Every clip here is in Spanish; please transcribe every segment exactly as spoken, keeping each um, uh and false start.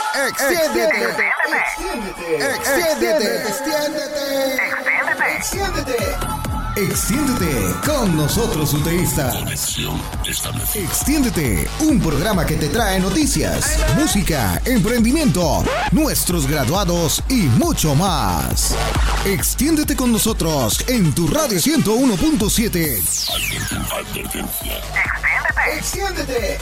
Extiéndete. Extiéndete. Extiéndete. Extiéndete. Extiéndete. Extiéndete con nosotros, UTEístas. Extiéndete, un programa que te trae noticias, música, emprendimiento, nuestros graduados y mucho más. Extiéndete con nosotros en tu radio ciento uno punto siete. Extiéndete. Extiéndete.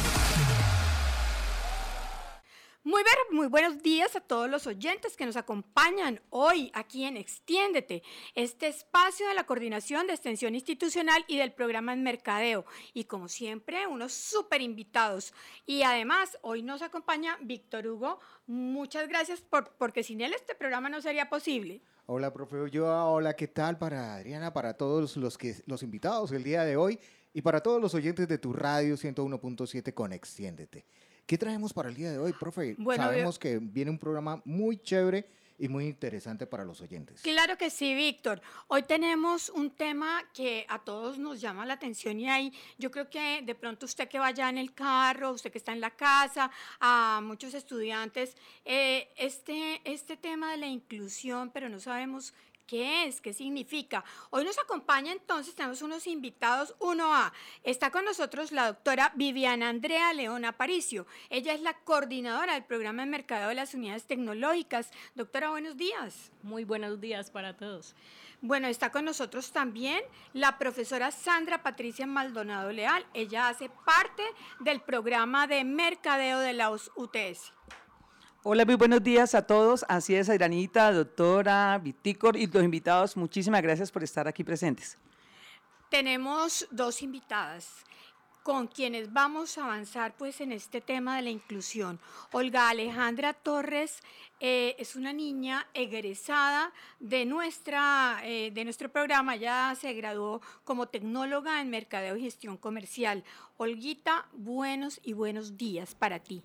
Muy, ver, muy buenos días a todos los oyentes que nos acompañan hoy aquí en Extiéndete, este espacio de la Coordinación de Extensión Institucional y del programa en Mercadeo. Y como siempre, unos súper invitados. Y además, hoy nos acompaña Víctor Hugo. Muchas gracias por, porque sin él este programa no sería posible. Hola, profe Ulloa. Hola, ¿qué tal para Adriana, para todos los, que, los invitados el día de hoy y para todos los oyentes de tu radio ciento uno punto siete con Extiéndete? ¿Qué traemos para el día de hoy, profe? Bueno, Sabemos yo... que viene un programa muy chévere y muy interesante para los oyentes. Claro que sí, Víctor. Hoy tenemos un tema que a todos nos llama la atención y ahí yo creo que de pronto usted que vaya en el carro, usted que está en la casa, a muchos estudiantes, eh, este, este tema de la inclusión, pero no sabemos ¿qué es? ¿Qué significa? Hoy nos acompaña entonces, tenemos unos invitados. Uno A, está con nosotros la doctora Viviana Andrea León Aparicio. Ella es la coordinadora del programa de mercadeo de las unidades tecnológicas. Doctora, buenos días. Muy buenos días para todos. Bueno, está con nosotros también la profesora Sandra Patricia Maldonado Leal. Ella hace parte del programa de mercadeo de la U T S. Hola, muy buenos días a todos. Así es, Airanita, doctora, Vitícor y los invitados. Muchísimas gracias por estar aquí presentes. Tenemos dos invitadas con quienes vamos a avanzar pues en este tema de la inclusión. Olga Alejandra Torres eh, es una niña egresada de, nuestra, eh, de nuestro programa. Ya se graduó como tecnóloga en mercadeo y gestión comercial. Olguita, buenos y buenos días para ti.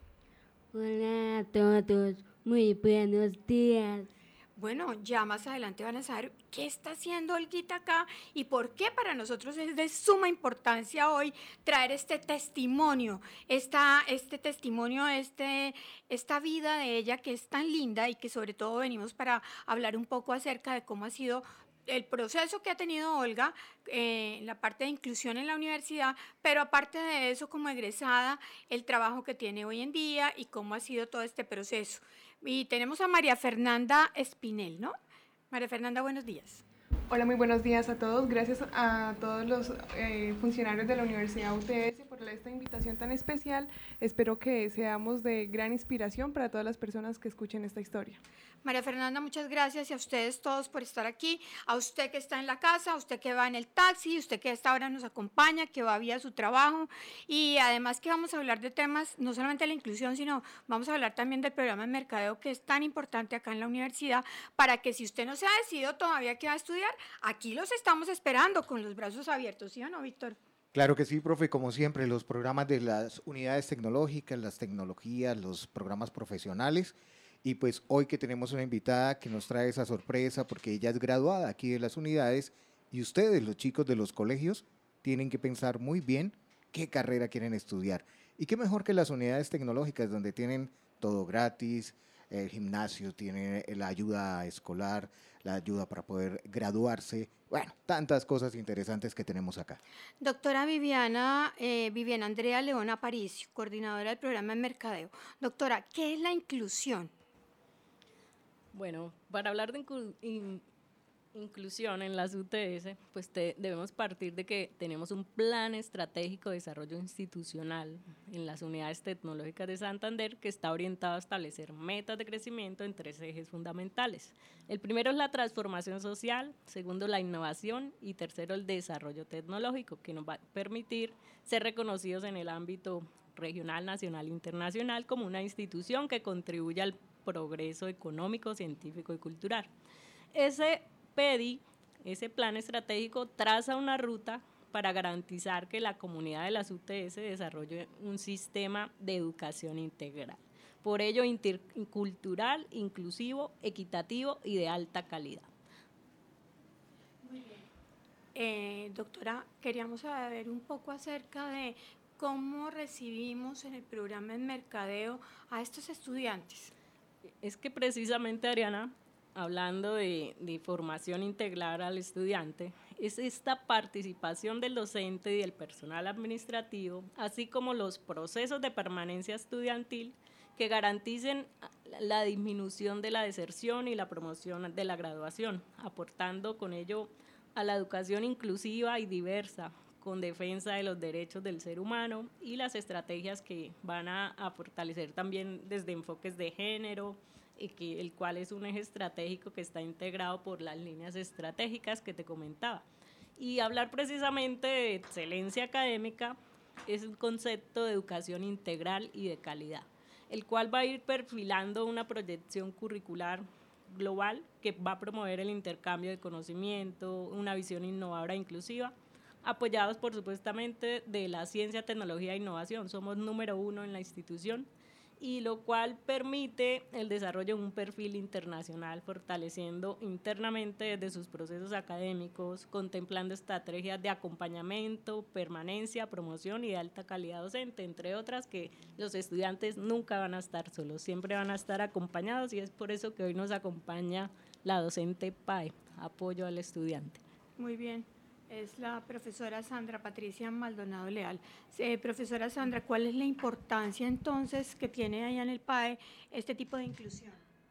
Hola a todos, muy buenos días. Bueno, ya más adelante van a saber qué está haciendo Olguita acá y por qué para nosotros es de suma importancia hoy traer este testimonio, esta, este testimonio, este, esta vida de ella que es tan linda y que sobre todo venimos para hablar un poco acerca de cómo ha sido el proceso que ha tenido Olga en eh, la parte de inclusión en la universidad, pero aparte de eso, como egresada, el trabajo que tiene hoy en día y cómo ha sido todo este proceso. Y tenemos a María Fernanda Espinel, ¿no? María Fernanda, buenos días. Hola, muy buenos días a todos. Gracias a todos los eh, funcionarios de la Universidad U T S por esta invitación tan especial. Espero que seamos de gran inspiración para todas las personas que escuchen esta historia. María Fernanda, muchas gracias y a ustedes todos por estar aquí, a usted que está en la casa, a usted que va en el taxi, a usted que a esta hora nos acompaña, que va vía su trabajo y además que vamos a hablar de temas, no solamente de la inclusión, sino vamos a hablar también del programa de mercadeo que es tan importante acá en la universidad para que si usted no se ha decidido todavía qué va a estudiar, aquí los estamos esperando con los brazos abiertos, ¿sí o no, Víctor? Claro que sí, profe, como siempre, los programas de las unidades tecnológicas, las tecnologías, los programas profesionales. Y pues hoy que tenemos una invitada que nos trae esa sorpresa porque ella es graduada aquí de las unidades y ustedes, los chicos de los colegios, tienen que pensar muy bien qué carrera quieren estudiar. Y qué mejor que las unidades tecnológicas donde tienen todo gratis, el gimnasio, tiene la ayuda escolar, la ayuda para poder graduarse, bueno, tantas cosas interesantes que tenemos acá. Doctora Viviana, eh, Viviana Andrea León Aparicio, coordinadora del programa de mercadeo. Doctora, ¿qué es la inclusión? Bueno, para hablar de inclu in inclusión en las U T S, pues te, debemos partir de que tenemos un plan estratégico de desarrollo institucional en las unidades tecnológicas de Santander que está orientado a establecer metas de crecimiento en tres ejes fundamentales. El primero es la transformación social, segundo la innovación y tercero el desarrollo tecnológico, que nos va a permitir ser reconocidos en el ámbito regional, nacional e internacional como una institución que contribuye al progreso económico, científico y cultural. Ese P E D I, ese plan estratégico, traza una ruta para garantizar que la comunidad de las U T S desarrolle un sistema de educación integral. Por ello, intercultural, inclusivo, equitativo y de alta calidad. Muy bien. Eh, doctora, queríamos saber un poco acerca de ¿cómo recibimos en el programa de mercadeo a estos estudiantes? Es que precisamente, Ariana, hablando de, de formación integral al estudiante, es esta participación del docente y del personal administrativo, así como los procesos de permanencia estudiantil que garanticen la disminución de la deserción y la promoción de la graduación, aportando con ello a la educación inclusiva y diversa, con defensa de los derechos del ser humano y las estrategias que van a, a fortalecer también desde enfoques de género, y que, el cual es un eje estratégico que está integrado por las líneas estratégicas que te comentaba. Y hablar precisamente de excelencia académica es un concepto de educación integral y de calidad, el cual va a ir perfilando una proyección curricular global que va a promover el intercambio de conocimiento, una visión innovadora e inclusiva, apoyados por supuestamente de la ciencia, tecnología e innovación. Somos número uno en la institución, y lo cual permite el desarrollo de un perfil internacional, fortaleciendo internamente desde sus procesos académicos, contemplando estrategias de acompañamiento, permanencia, promoción y de alta calidad docente, entre otras, que los estudiantes nunca van a estar solos, siempre van a estar acompañados, y es por eso que hoy nos acompaña la docente P A E, apoyo al estudiante. Muy bien. Es la profesora Sandra Patricia Maldonado Leal. Eh, profesora Sandra, ¿cuál es la importancia entonces que tiene allá en el P A E este tipo de inclusión?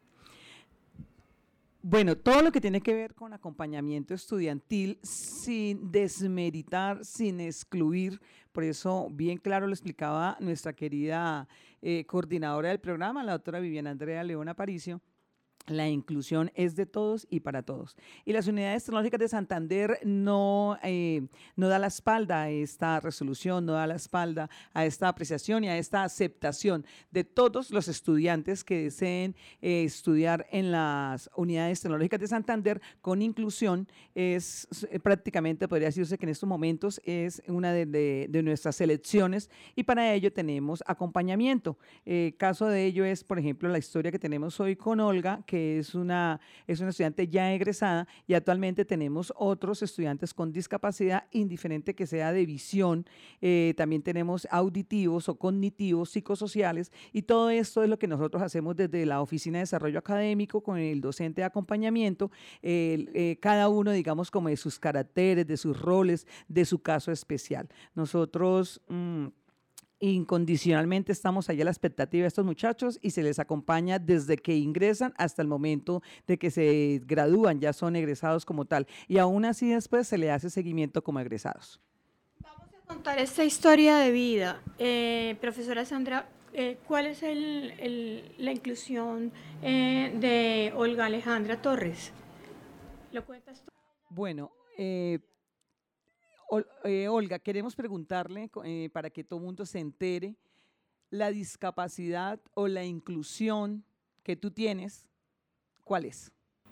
Bueno, todo lo que tiene que ver con acompañamiento estudiantil sin desmeritar, sin excluir, por eso bien claro lo explicaba nuestra querida eh, coordinadora del programa, la doctora Viviana Andrea León Aparicio. La inclusión es de todos y para todos. Y las unidades tecnológicas de Santander no, eh, no da la espalda a esta resolución, no da la espalda a esta apreciación y a esta aceptación de todos los estudiantes que deseen eh, estudiar en las unidades tecnológicas de Santander con inclusión. Es eh, prácticamente, podría decirse que en estos momentos es una de, de, de nuestras selecciones, y para ello tenemos acompañamiento. Eh, caso de ello es, por ejemplo, la historia que tenemos hoy con Olga, que que es una, es una estudiante ya egresada, y actualmente tenemos otros estudiantes con discapacidad, indiferente que sea de visión, eh, también tenemos auditivos o cognitivos, psicosociales, y todo esto es lo que nosotros hacemos desde la Oficina de Desarrollo Académico con el docente de acompañamiento, eh, eh, cada uno, digamos, como de sus caracteres, de sus roles, de su caso especial. Nosotros Mmm, incondicionalmente estamos allá a la expectativa de estos muchachos y se les acompaña desde que ingresan hasta el momento de que se gradúan, ya son egresados como tal, y aún así después se les hace seguimiento como egresados. Vamos a contar esta historia de vida. Eh, profesora Sandra, eh, ¿cuál es el, el, la inclusión eh, de Olga Alejandra Torres? ¿Lo cuentas tú? Bueno, eh, Ol, eh, Olga, queremos preguntarle, eh, para que todo el mundo se entere, la discapacidad o la inclusión que tú tienes, ¿cuál es?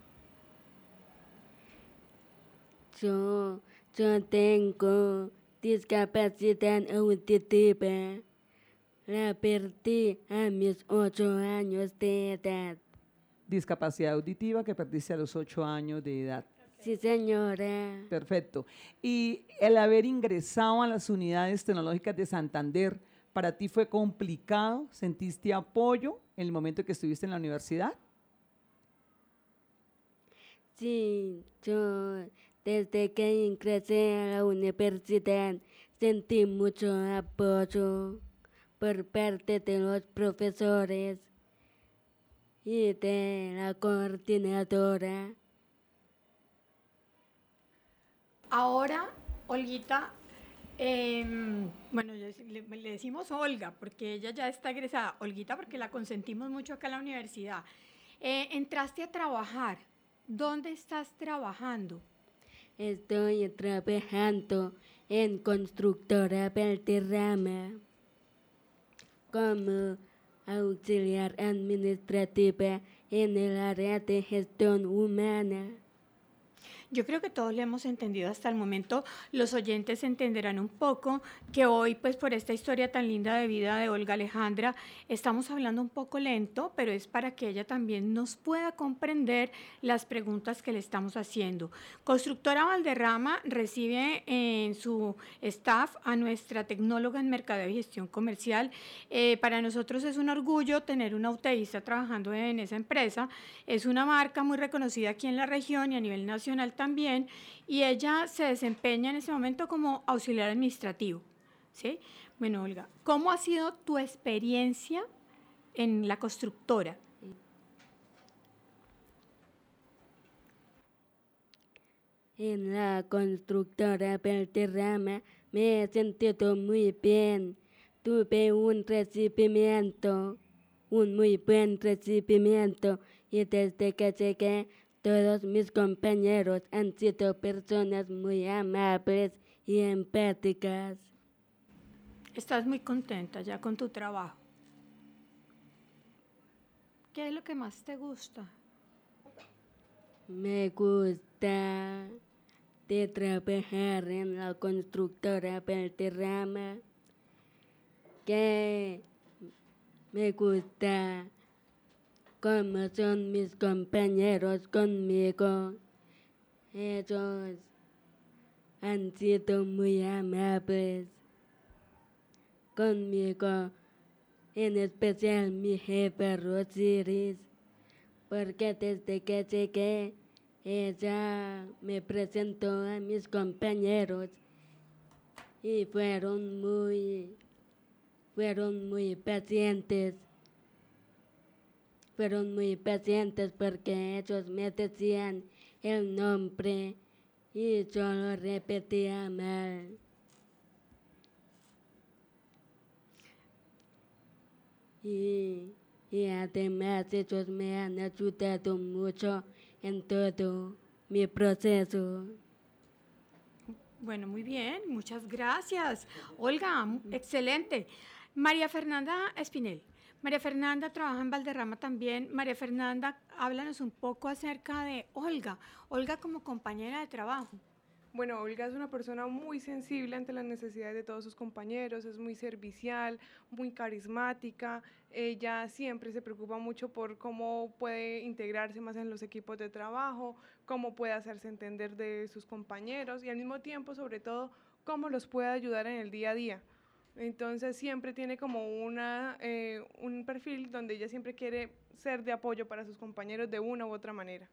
Yo, yo tengo discapacidad auditiva. La perdí a mis ocho años de edad. Discapacidad auditiva que perdiste a los ocho años de edad. Sí, señora. Perfecto. Y el haber ingresado a las unidades tecnológicas de Santander, ¿para ti fue complicado? ¿Sentiste apoyo en el momento que estuviste en la universidad? Sí, yo desde que ingresé a la universidad sentí mucho apoyo por parte de los profesores y de la coordinadora. Ahora, Olguita, eh, bueno, le, le decimos Olga porque ella ya está egresada, Olguita porque la consentimos mucho acá en la universidad. Eh, entraste a trabajar, ¿dónde estás trabajando? Estoy trabajando en Constructora Valderrama como auxiliar administrativa en el área de gestión humana. Yo creo que todos le hemos entendido hasta el momento. Los oyentes entenderán un poco que hoy, pues por esta historia tan linda de vida de Olga Alejandra, estamos hablando un poco lento, pero es para que ella también nos pueda comprender las preguntas que le estamos haciendo. Constructora Valderrama recibe en su staff a nuestra tecnóloga en Mercadeo y Gestión Comercial. Eh, para nosotros es un orgullo tener una UTEIsta trabajando en esa empresa. Es una marca muy reconocida aquí en la región y a nivel nacional también. También, y ella se desempeña en ese momento como auxiliar administrativo, ¿sí? Bueno, Olga, ¿cómo ha sido tu experiencia en la constructora? En la constructora Valderrama me he sentido muy bien. Tuve un recibimiento, un muy buen recibimiento, y desde que llegué, todos mis compañeros han sido personas muy amables y empáticas. Estás muy contenta ya con tu trabajo. ¿Qué es lo que más te gusta? Me gusta de trabajar en la constructora Valderrama, que me gusta cómo son mis compañeros conmigo. Ellos han sido muy amables conmigo, en especial mi jefa Rosiris, porque desde que llegué ella me presentó a mis compañeros y fueron muy, fueron muy pacientes. Fueron muy pacientes porque ellos me decían el nombre y yo lo repetía mal. Y, y además ellos me han ayudado mucho en todo mi proceso. Bueno, muy bien, muchas gracias. Olga, excelente. María Fernanda Espinel. María Fernanda trabaja en Valderrama también. María Fernanda, háblanos un poco acerca de Olga. Olga como compañera de trabajo. Bueno, Olga es una persona muy sensible ante las necesidades de todos sus compañeros, es muy servicial, muy carismática. Ella siempre se preocupa mucho por cómo puede integrarse más en los equipos de trabajo, cómo puede hacerse entender de sus compañeros y al mismo tiempo, sobre todo, cómo los puede ayudar en el día a día. Entonces siempre tiene como una, eh, un perfil donde ella siempre quiere ser de apoyo para sus compañeros de una u otra manera.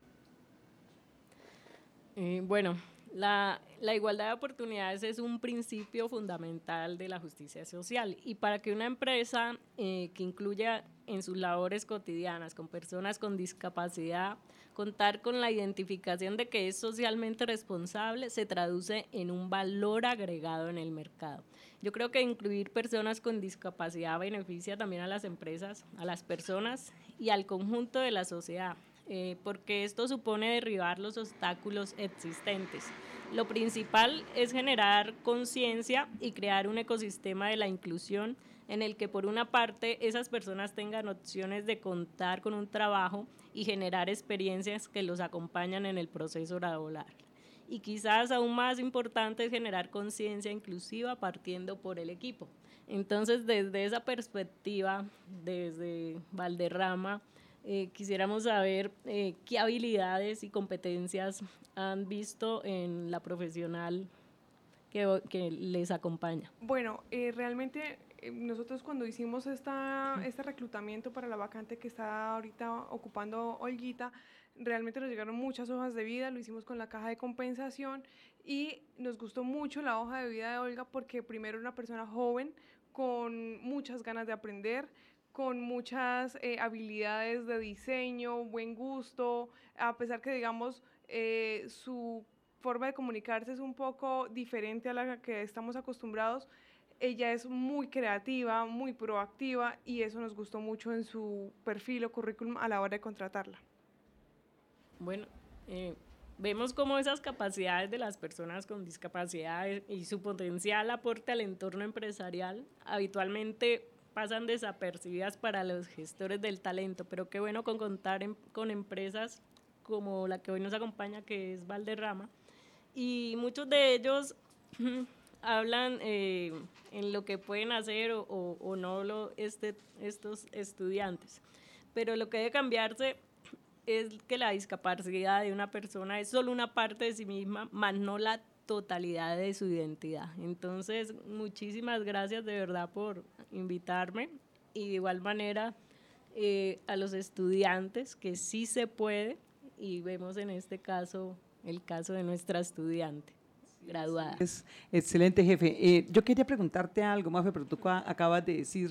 Eh, bueno, la, la igualdad de oportunidades es un principio fundamental de la justicia social y para que una empresa eh, que incluya en sus labores cotidianas con personas con discapacidad, contar con la identificación de que es socialmente responsable se traduce en un valor agregado en el mercado. Yo creo que incluir personas con discapacidad beneficia también a las empresas, a las personas y al conjunto de la sociedad, eh, porque esto supone derribar los obstáculos existentes. Lo principal es generar conciencia y crear un ecosistema de la inclusión en el que por una parte esas personas tengan opciones de contar con un trabajo y generar experiencias que los acompañan en el proceso laboral. Y quizás aún más importante es generar conciencia inclusiva partiendo por el equipo. Entonces, desde esa perspectiva, desde Valderrama, eh, quisiéramos saber eh, qué habilidades y competencias han visto en la profesional que, que les acompaña. Bueno, eh, realmente eh, nosotros cuando hicimos esta, este reclutamiento para la vacante que está ahorita ocupando Olguita, realmente nos llegaron muchas hojas de vida, lo hicimos con la caja de compensación y nos gustó mucho la hoja de vida de Olga porque primero era una persona joven con muchas ganas de aprender, con muchas eh, habilidades de diseño, buen gusto, a pesar que digamos eh, su forma de comunicarse es un poco diferente a la que estamos acostumbrados. Ella es muy creativa, muy proactiva y eso nos gustó mucho en su perfil o currículum a la hora de contratarla. Bueno, eh, vemos cómo esas capacidades de las personas con discapacidad y su potencial aporte al entorno empresarial habitualmente pasan desapercibidas para los gestores del talento, pero qué bueno con contar en, con empresas como la que hoy nos acompaña, que es Valderrama, y muchos de ellos hablan eh, en lo que pueden hacer o, o, o no lo, este, estos estudiantes. Pero lo que debe cambiarse es que la discapacidad de una persona es solo una parte de sí misma, más no la totalidad de su identidad. Entonces, muchísimas gracias de verdad por invitarme, y de igual manera eh, a los estudiantes, que sí se puede, y vemos en este caso el caso de nuestra estudiante graduada. Es excelente, jefe. Eh, yo quería preguntarte algo, Mafe, pero tú acabas de decir,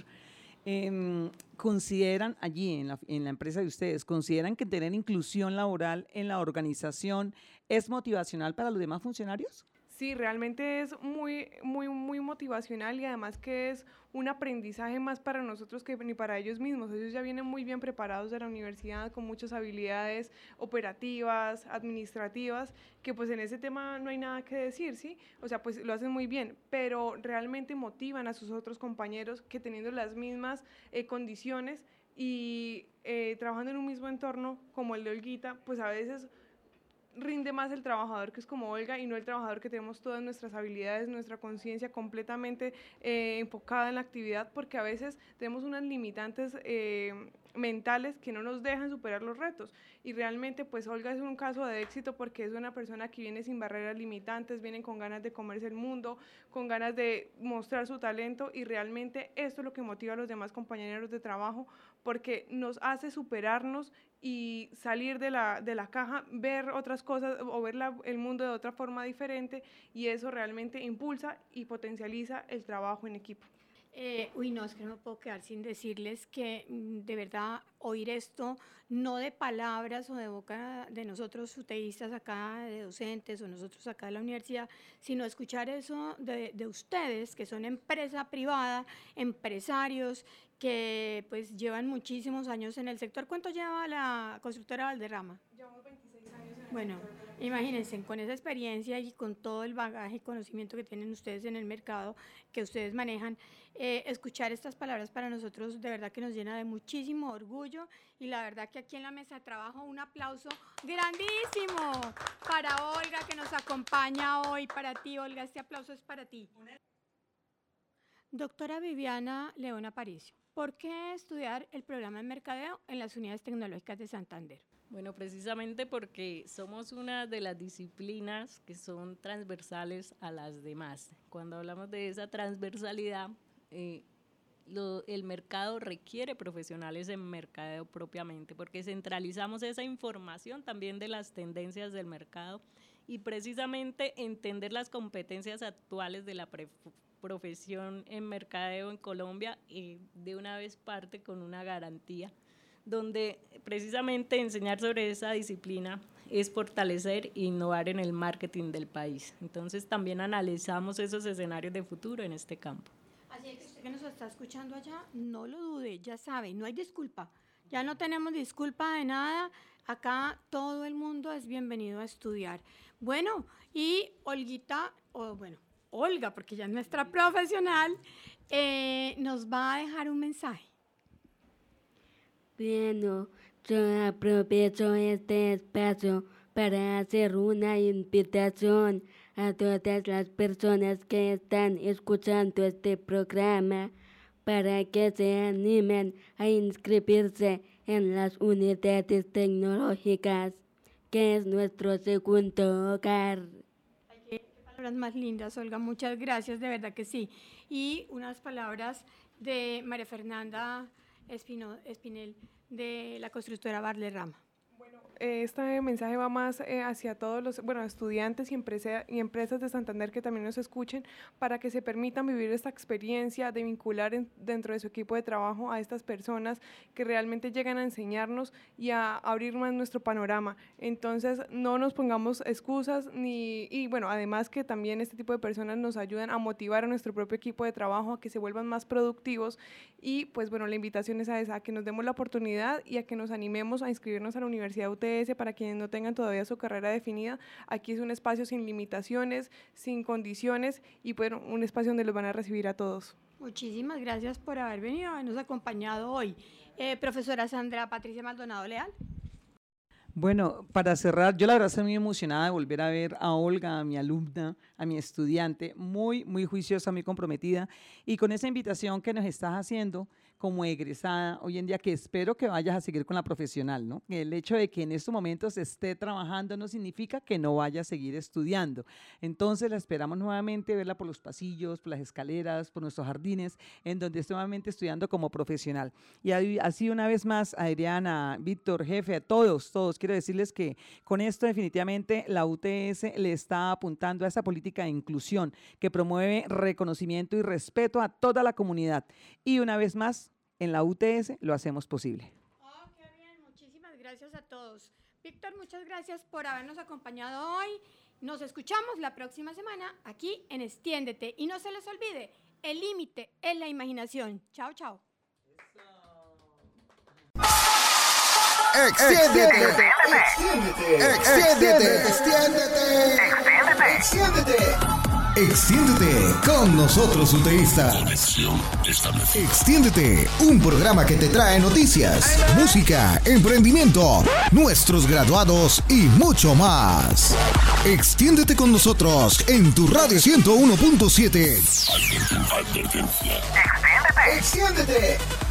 eh, ¿consideran allí en la, en la empresa de ustedes, consideran que tener inclusión laboral en la organización es motivacional para los demás funcionarios? Sí, realmente es muy, muy, muy motivacional, y además que es un aprendizaje más para nosotros que ni para ellos mismos. Ellos ya vienen muy bien preparados de la universidad, con muchas habilidades operativas, administrativas, que pues en ese tema no hay nada que decir, ¿sí? O sea, pues lo hacen muy bien, pero realmente motivan a sus otros compañeros que, teniendo las mismas eh, condiciones y eh, trabajando en un mismo entorno como el de Olguita, pues a veces rinde más el trabajador que es como Olga, y no el trabajador que tenemos todas nuestras habilidades, nuestra conciencia completamente eh, enfocada en la actividad, porque a veces tenemos unas limitantes eh, mentales que no nos dejan superar los retos. Y realmente pues Olga es un caso de éxito, porque es una persona que viene sin barreras limitantes, viene con ganas de comerse el mundo, con ganas de mostrar su talento, y realmente esto es lo que motiva a los demás compañeros de trabajo, porque nos hace superarnos y salir de la, de la caja, ver otras cosas o ver la, el mundo de otra forma diferente, y eso realmente impulsa y potencializa el trabajo en equipo. Eh, uy, no, es que no me puedo quedar sin decirles que de verdad oír esto, no de palabras o de boca de nosotros uteístas acá, de docentes, o nosotros acá de la universidad, sino escuchar eso de, de ustedes, que son empresa privada, empresarios que pues llevan muchísimos años en el sector. ¿Cuánto lleva la constructora Valderrama? Llevamos veintiséis años en el Bueno, sector. imagínense, con esa experiencia y con todo el bagaje y conocimiento que tienen ustedes en el mercado, que ustedes manejan, eh, escuchar estas palabras para nosotros de verdad que nos llena de muchísimo orgullo, y la verdad que aquí en la mesa de trabajo un aplauso grandísimo para Olga, que nos acompaña hoy, para ti, Olga, este aplauso es para ti. Doctora Viviana León Aparicio, ¿por qué estudiar el programa de mercadeo en las unidades tecnológicas de Santander? Bueno, precisamente porque somos una de las disciplinas que son transversales a las demás. Cuando hablamos de esa transversalidad, eh, lo, el mercado requiere profesionales en mercadeo propiamente, porque centralizamos esa información también de las tendencias del mercado, y precisamente entender las competencias actuales de la pre profesión en mercadeo en Colombia, eh, de una vez parte con una garantía, donde precisamente enseñar sobre esa disciplina es fortalecer e innovar en el marketing del país. Entonces también analizamos esos escenarios de futuro en este campo. Así es que usted que nos está escuchando allá, no lo dude, ya sabe, no hay disculpa, ya no tenemos disculpa de nada, acá todo el mundo es bienvenido a estudiar. Bueno, y Olguita, o bueno, Olga, porque ya es nuestra profesional, eh, nos va a dejar un mensaje. Bueno, yo aprovecho este espacio para hacer una invitación a todas las personas que están escuchando este programa para que se animen a inscribirse en las unidades tecnológicas, que es nuestro segundo hogar. Qué palabras más lindas, Olga, muchas gracias, de verdad que sí. Y unas palabras de María Fernanda Espino, Espinel, de la constructora Valderrama. Este mensaje va más eh, hacia todos los bueno, estudiantes y, empresa, y empresas de Santander que también nos escuchen, para que se permitan vivir esta experiencia de vincular en, dentro de su equipo de trabajo a estas personas que realmente llegan a enseñarnos y a abrir más nuestro panorama. Entonces no nos pongamos excusas, ni y bueno, además que también este tipo de personas nos ayudan a motivar a nuestro propio equipo de trabajo a que se vuelvan más productivos, y pues bueno, la invitación es a esa, a que nos demos la oportunidad y a que nos animemos a inscribirnos a la Universidad U T S. Para quienes no tengan todavía su carrera definida, aquí es un espacio sin limitaciones, sin condiciones, y bueno, un espacio donde los van a recibir a todos. Muchísimas gracias por haber venido, habernos acompañado hoy. Eh, profesora Sandra Patricia Maldonado Leal. Bueno, para cerrar, yo la verdad estoy muy emocionada de volver a ver a Olga, a mi alumna, a mi estudiante, muy, muy juiciosa, muy comprometida, y con esa invitación que nos estás haciendo como egresada hoy en día, que espero que vayas a seguir con la profesional, ¿no? El hecho de que en estos momentos esté trabajando no significa que no vaya a seguir estudiando. Entonces la esperamos nuevamente verla por los pasillos, por las escaleras, por nuestros jardines, en donde esté nuevamente estudiando como profesional. Y así una vez más, Adriana, Víctor, jefe, a todos, todos, quiero decirles que con esto definitivamente la U T S le está apuntando a esa política de inclusión que promueve reconocimiento y respeto a toda la comunidad. Y una vez más, en la U T S lo hacemos posible. Oh, qué bien, muchísimas gracias a todos. Víctor, muchas gracias por habernos acompañado hoy. Nos escuchamos la próxima semana aquí en Extiéndete. Y no se les olvide, el límite es la imaginación. Chao, chao. Extiéndete, extiéndete, extiéndete, extiéndete, extiéndete, extiéndete. Extiéndete con nosotros, UTEístas. Extiéndete, un programa que te trae noticias, música, emprendimiento, nuestros graduados y mucho más. Extiéndete con nosotros en tu radio ciento uno punto siete. Extiéndete. Extiéndete.